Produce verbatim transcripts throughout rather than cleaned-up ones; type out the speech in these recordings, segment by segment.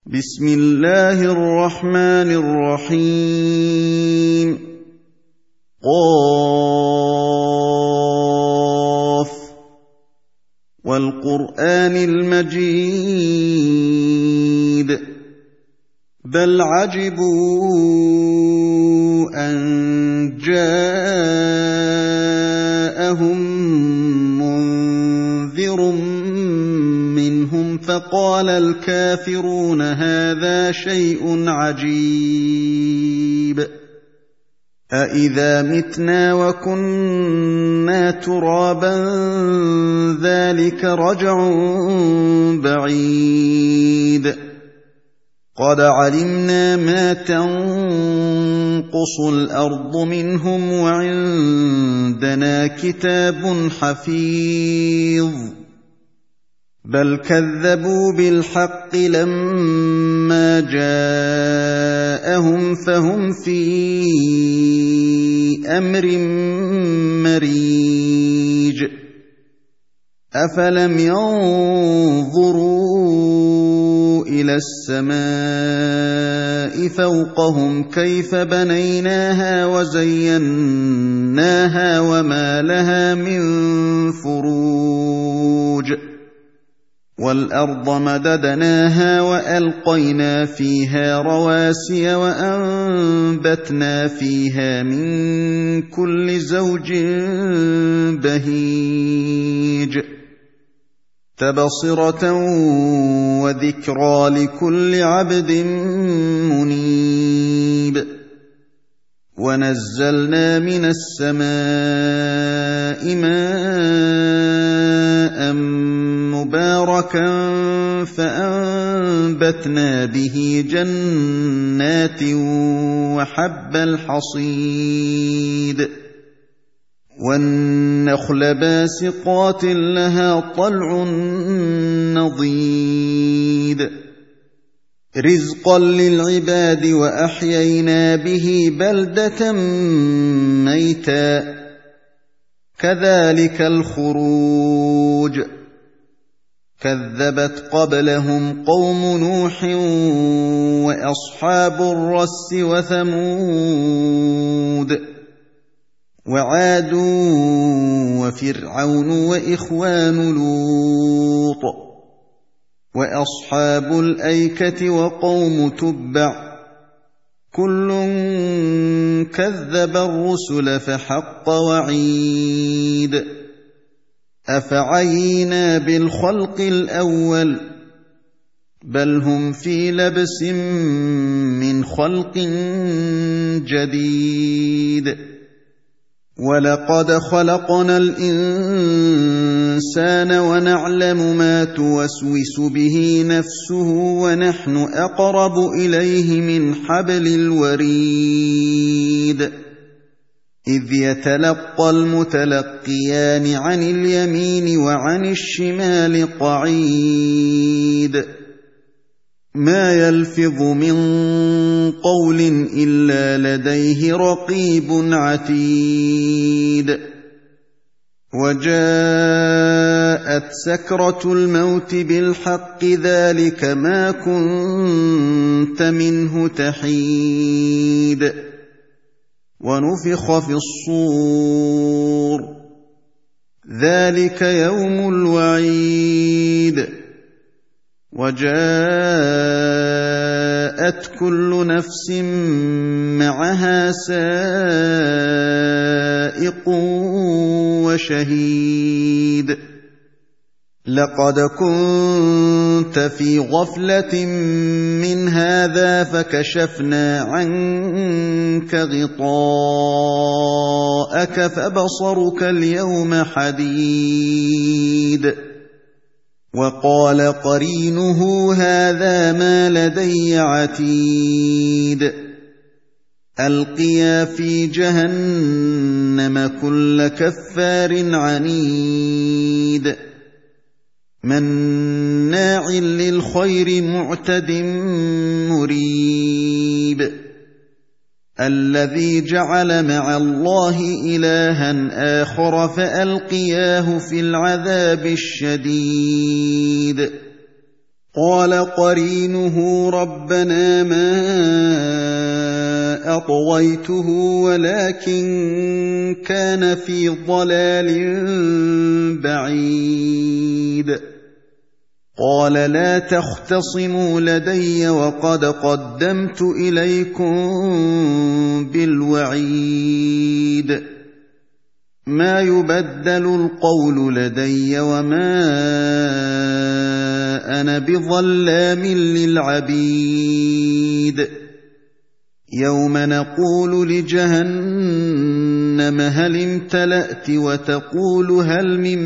بسم الله الرحمن الرحيم قاف والقرآن المجيد بل عجبوا أن جاءهم منذر منهم فقال الكافرون هذا شيء عجيب أإذا متنا وكنا ترابا ذلك رجع بعيد قد علمنا ما تنقص الأرض منهم وعندنا كتاب حفيظ بل كذبوا بالحق لما جاءهم فهم في أمر مريج أفلم ينظروا إلى السماء فوقهم كيف بنيناها وزيناها وما لها من فروج والأرض مددناها وألقينا فيها رواسي وأنبتنا فيها من كل زوج بهيج تبصرة وذكرى لكل عبد منيب ونزلنا من السماء ماء مباركا فأنبتنا به جنات وحب الحصيد والنخل باسقات لها طلع نضيد رزقا للعباد وأحيينا به بلدة ميتا كذلك الخروج كذبت قبلهم قوم نوح وأصحاب الرس وثمود وعاد وفرعون وإخوان لوط وأصحاب الأيكة وقوم تبع كل كذب الرسل فحق وعيد أفعينا بالخلق الأول بل هم في لبس من خلق جديد ولقد خلقنا الإنسان ونعلم ما توسوس به نفسه ونحن أقرب إليه من حبل الوريد إذ يتلقى المتلقيان عن اليمين وعن الشمال قعيد ما يلفظ من قول إلا لديه رقيب عتيد وجاءت سكرة الموت بالحق ذلك ما كنت منه تحيد ونفخ في الصور ذلك يوم الوعيد وجاءت كل نفس معها سائق وشهيد لقد كنت في غفلة من هذا فكشفنا عنك غطاءك فبصرك اليوم حديد وقال قرينه هذا ما لدي عتيد ألقيا في جهنم كل كفار عنيد مناع للخير معتد مريب الذي جعل مع الله إلها آخر فألقياه في العذاب الشديد قال قرينه ربنا ما أطغيته ولكن كان في ضلال بعيد قال لا تختصموا لدي وقد قدمت إليكم بالوعيد ما يبدل القول لدي وما أنا بظلام للعبيد يوم نقول لجهنم هل امتلأت وتقول هل من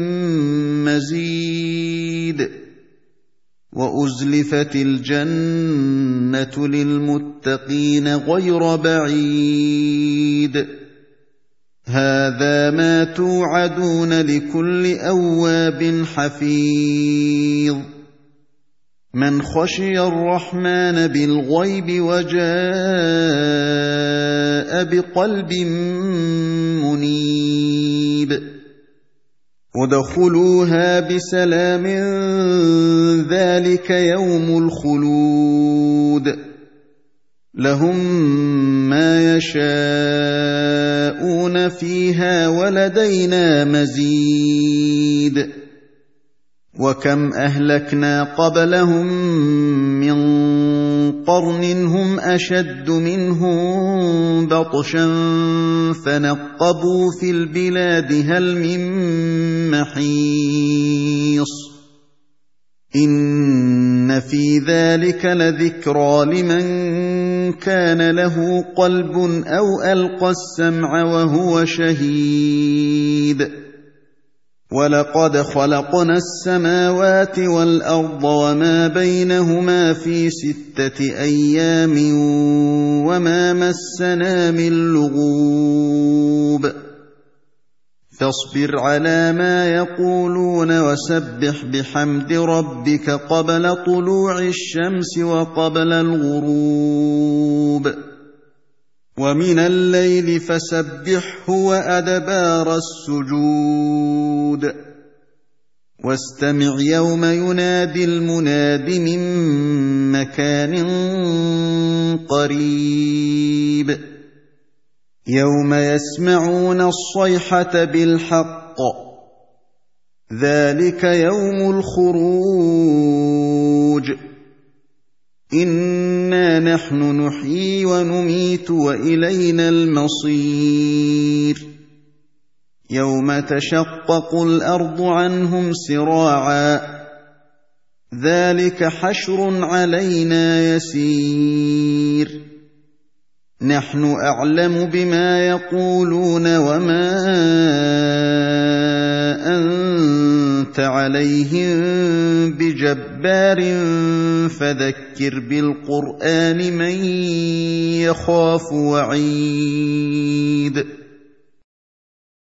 مزيد وأزلفت الجنة للمتقين غير بعيد هذا ما توعدون لكل أواب حفيظ من خشي الرحمن بالغيب وجاء بقلب منيب ادخلوها بسلام ذلك يوم الخلود لهم ما يشاءون فيها ولدينا مزيد وكم أهلكنا قبلهم من قرن هم أشد منهم بطشا فنقبوا في البلاد هل من محيص إن في ذلك لذكرى لمن كان له قلب أو ألقى السمع وهو شهيد ولقد خلقنا السماوات والأرض وما بينهما في ستة أيام وما مسنا من لغوب فاصبر على ما يقولون وسبح بحمد ربك قبل طلوع الشمس وقبل الغروب ومن الليل فسبحه وأدبار السجود واستمع يوم ينادي المناد من مكان قريب يوم يسمعون الصيحة بالحق ذلك يوم الخروج إنا نحن نحيي ونميت وإلينا المصير يوم تشقق الأرض عنهم سراعا ذلك حشر علينا يسير نحن أعلم بما يقولون وما أنت عليهم بجبار فذكر بالقرآن من يخاف وعيد